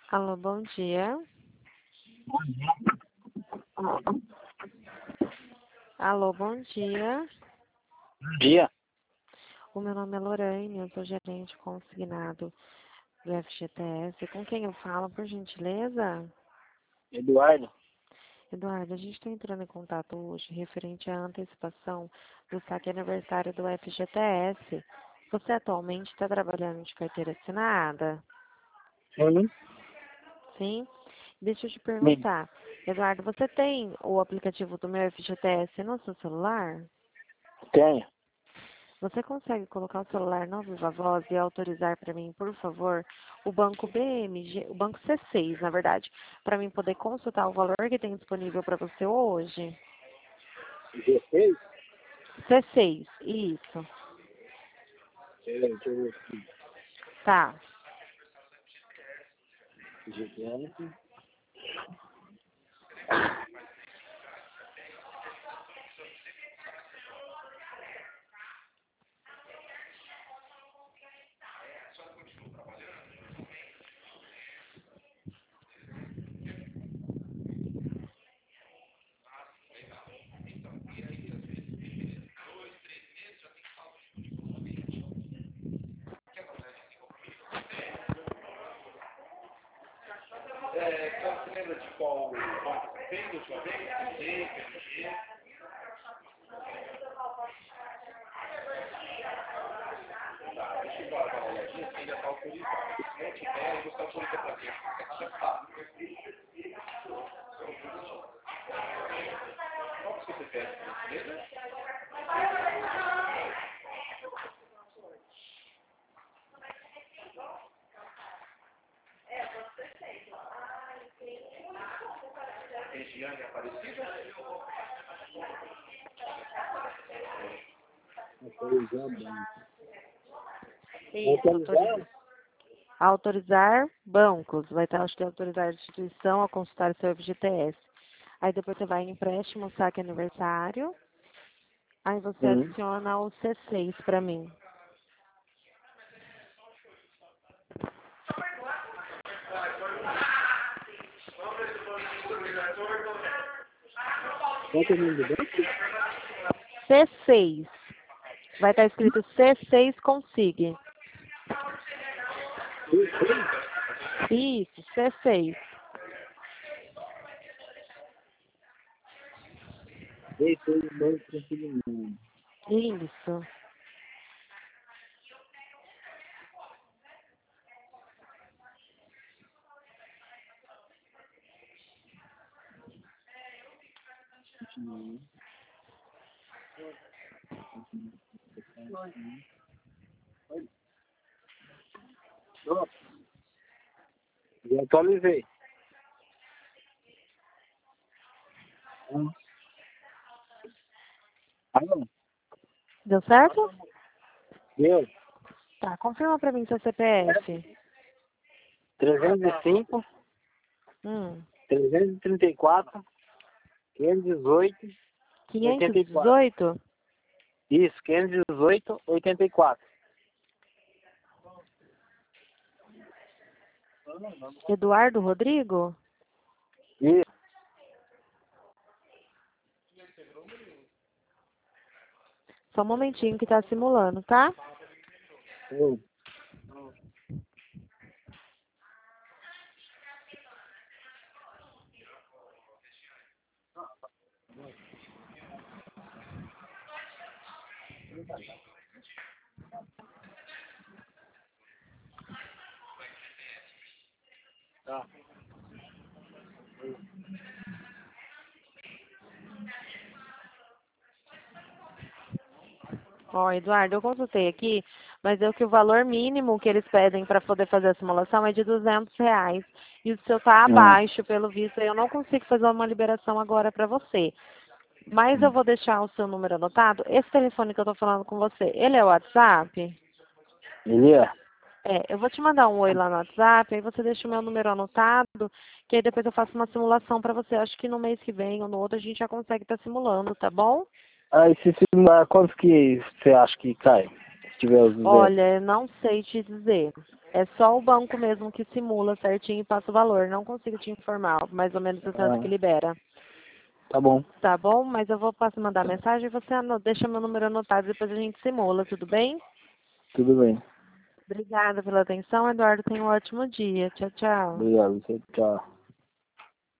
Alô, bom dia. Alô, bom dia. Bom dia. O meu nome é Lorraine, eu sou gerente consignado do FGTS. Com quem eu falo, por gentileza? Eduardo. Eduardo, a gente está entrando em contato hoje referente à antecipação do saque aniversário do FGTS. Você atualmente está trabalhando de carteira assinada? Sim. Sim? Deixa eu te Sim. perguntar. Eduardo, você tem o aplicativo do meu FGTS no seu celular? Tenho. Você consegue colocar o celular no Viva Voz e autorizar para mim, por favor, o banco BMG, o banco C6, na verdade, para mim poder consultar o valor que tem disponível para você hoje? 16? C6, isso. Deixa eu ver aqui. Tá. GTS. Você lembra de qual banco você fez da última vez? PMG? Tá, deixa eu dar uma olhadinha se ainda está autorizado. Se não tiver, você autoriza para mim. Qual que você pede mesmo? Regiane Aparecida? Autorizar o banco. Isso, autorizar bancos. Vai estar, acho que autorizar a instituição a consultar o seu FGTS. Aí depois você vai em empréstimo, saque aniversário. Aí você adiciona o C6 para mim. Qual que é o nome do banco? C6. Vai estar escrito C6 Consigne. Isso, C6. Esse é o banco consignado. Isso. Já atualizei. Alô? Deu certo? Deu. Tá, confirma para mim seu CPF. 305, Hum. 334, 518, 84. 518? Isso, 518, 84. Eduardo Rodrigo? Isso. Só um momentinho que tá simulando, tá? Sim. Tá. Ó, Eduardo, eu consultei aqui, mas é que o valor mínimo que eles pedem para poder fazer a simulação é de R$ 200. E o seu tá abaixo, pelo visto, eu não consigo fazer uma liberação agora para você. Mas eu vou deixar o seu número anotado. Esse telefone que eu tô falando com você, ele é o WhatsApp? Ele é. É, eu vou te mandar um oi lá no WhatsApp, aí você deixa o meu número anotado, que aí depois eu faço uma simulação para você. Acho que no mês que vem ou no outro a gente já consegue estar simulando, tá bom? Aí se simular, quanto que você acha que cai? tiver os zeros? Olha, não sei te dizer. É só o banco mesmo que simula certinho e passa o valor. Não consigo te informar mais ou menos o tanto que libera. Tá bom. Tá bom? Mas eu vou mandar mensagem e você deixa meu número anotado e depois a gente simula, tudo bem? Tudo bem. Obrigada pela atenção, Eduardo. Tenha um ótimo dia. Tchau, tchau. Obrigado. Tchau.